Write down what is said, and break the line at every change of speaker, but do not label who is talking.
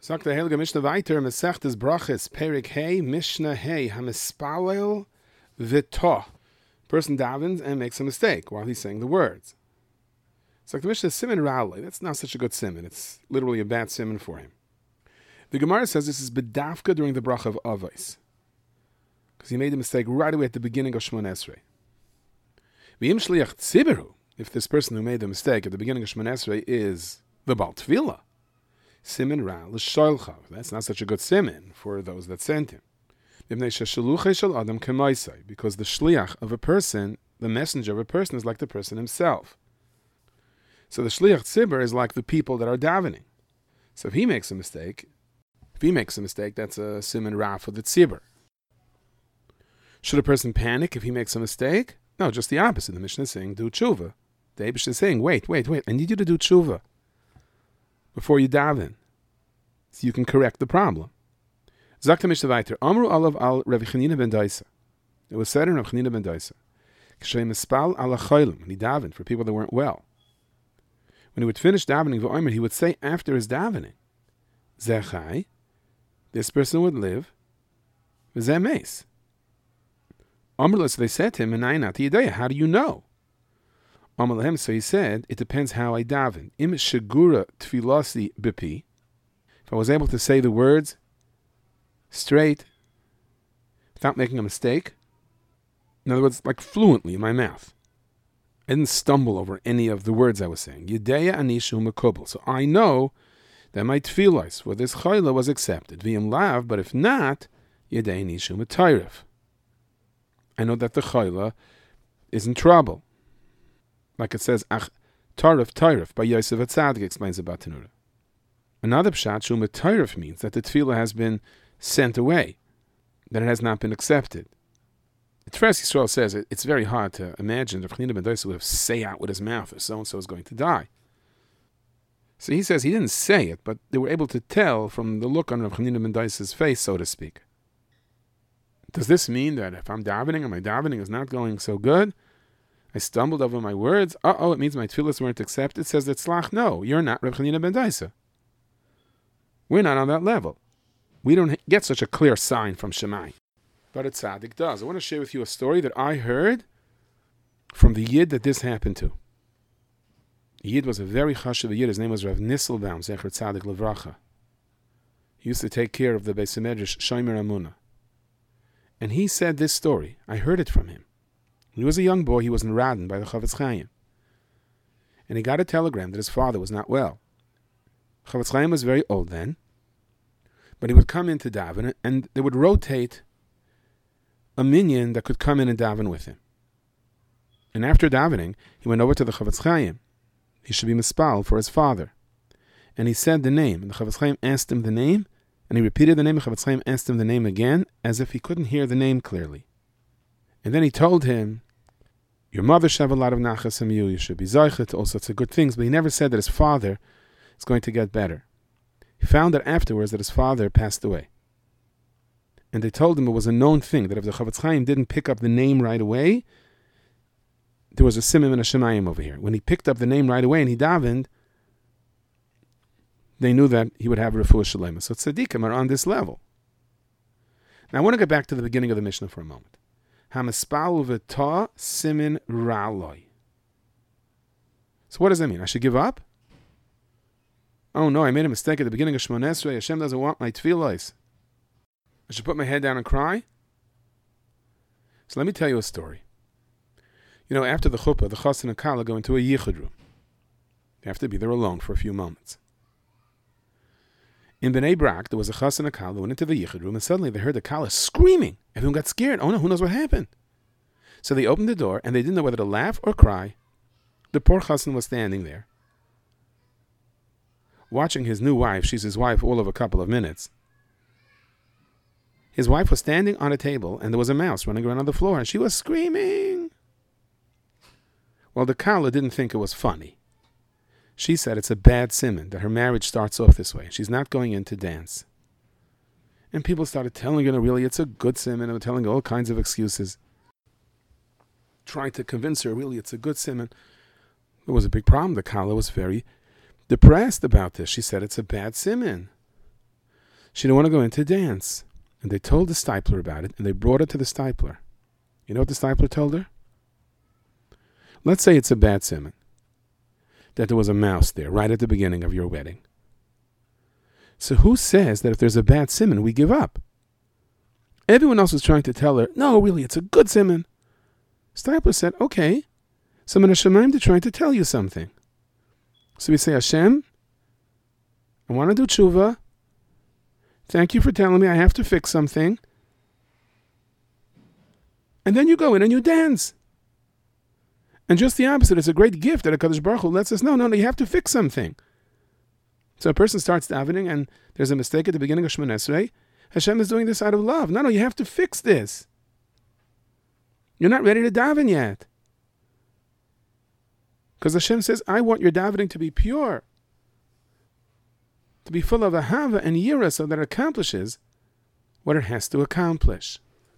Sagt der Heilige Mishnah weiter, Mesechtes Brachis, Perik Hey, Mishnah Hey, Hamispalel V'toh. Person davens and makes a mistake while he's saying the words. Sagt the Mishnah, Siman Ra'alei. That's not such a good siman. It's literally a bad siman for him. The Gemara says this is bedafka during the bracha of Avos, because he made a mistake right away at the beginning of Shmon Esrei. V'im shliach tziberu, if this person who made the mistake at the beginning of Shmon Esrei is the Baal Tefillah, siman ra l'shoilcha. That's not such a good siman for those that sent him. Because the shliach of a person, the messenger of a person, is like the person himself. So the shliach tzibur is like the people that are davening. So if he makes a mistake, that's a siman ra for the tzibur. Should a person panic if he makes a mistake? No, just the opposite. The Mishnah is saying, do tshuva. The Eibush is saying, wait, I need you to do tshuva before you daven, so you can correct the problem. Zakta Mishnah weiter, Amru alav al Rav Chanina ben Daisa. It was said in Rav Chanina ben Daisa, K'shem mispal ala chaylim, when he davened for people that weren't well. When he would finish davening v'omer, he would say after his davening, Zechai, this person would live, v'zeh meis. Amru, so they said to him, Menayinati yedaya, how do you know? Amru lahem, so he said, it depends how I daven. Im shegura tfilasi bipi, if I was able to say the words straight, without making a mistake, in other words, like fluently in my mouth, I didn't stumble over any of the words I was saying. Yedeya anishu mekubel. So I know that my tefillos for this chayla was accepted. V'im lav, but if not, yedeya anishu metayrif. I know that the chayla is in trouble. Like it says, ach tarif by Yosef HaTzadik explains about Tanura. Another pshat, shu metayrif, means that the tefillah has been sent away, that it has not been accepted. Tefes Yisrael says it's very hard to imagine that Rav Chanina ben Daisa would have say out with his mouth that so-and-so is going to die. So he says he didn't say it, but they were able to tell from the look on Rav Chanina ben Daisa's face, so to speak. Does this mean that if I'm davening and my davening is not going so good, I stumbled over my words, it means my tefillahs weren't accepted? It says that Tzlach, no, you're not Rav Chanina ben Daisa. We're not on that level. We don't get such a clear sign from Shammai. But a tzaddik does. I want to share with you a story that I heard from the Yid that this happened to. The Yid was a very chashuv Yid. His name was Rav Nisselbaum, Zecher Tzaddik Levracha. He used to take care of the Beis Medrash Shomer Amunah. And he said this story. I heard it from him. When he was a young boy, he was in Radin by the Chavetz Chaim. And he got a telegram that his father was not well. Chavetz Chaim was very old then. But he would come into daven, and they would rotate a minyan that could come in and daven with him. And after davening, he went over to the Chavetz Chaim. He should be mispal for his father. And he said the name, and the Chavetz Chaim asked him the name, and he repeated the name, and Chavetz Chaim asked him the name again, as if he couldn't hear the name clearly. And then he told him, your mother should have a lot of nachas from you should be zoichet to all sorts of good things, but he never said that his father is going to get better. He found out afterwards that his father passed away. And they told him it was a known thing, that if the Chavetz Chaim didn't pick up the name right away, there was a simim and a shemayim over here. When he picked up the name right away and he davened, they knew that he would have refuah shalema. So tzaddikim are on this level. Now I want to get back to the beginning of the Mishnah for a moment. Hamispal v'ta simin ra'aloi. So what does that mean? I should give up? Oh no, I made a mistake at the beginning of Shmon Esrei. Hashem doesn't want my tefillos. I should put my head down and cry? So let me tell you a story. You know, after the chuppah, the chassan and kala go into a yichud room. They have to be there alone for a few moments. In Bnei Brak, there was a chassan and kala who went into the yichud room, and suddenly they heard the kala screaming. Everyone got scared. Oh no, who knows what happened? So they opened the door, and they didn't know whether to laugh or cry. The poor chassan was standing there, watching his new wife. She's his wife all of a couple of minutes. His wife was standing on a table, and there was a mouse running around on the floor, and she was screaming. Well, the kala didn't think it was funny. She said it's a bad siman that her marriage starts off this way. She's not going in to dance. And people started telling her, really, it's a good siman, and telling her all kinds of excuses, trying to convince her, really, it's a good siman. There was a big problem. The kala was very depressed about this. She said it's a bad siman. She didn't want to go in to dance. And they told the stipler about it, and they brought it to the stipler. You know what the stipler told her? Let's say it's a bad siman, that there was a mouse there right at the beginning of your wedding. So who says that if there's a bad siman, we give up? Everyone else was trying to tell her, no, really, it's a good siman. Stipler said, okay, so Min HaShamayim, they're trying to tell you something. So we say, Hashem, I want to do tshuva. Thank you for telling me I have to fix something. And then you go in and you dance. And just the opposite, it's a great gift that HaKadosh Baruch Hu lets us know, no, you have to fix something. So a person starts davening and there's a mistake at the beginning of Shemoneh Esrei. Hashem is doing this out of love. No, you have to fix this. You're not ready to daven yet. Because Hashem says, I want your davening to be pure, to be full of ahava and yira, so that it accomplishes what it has to accomplish.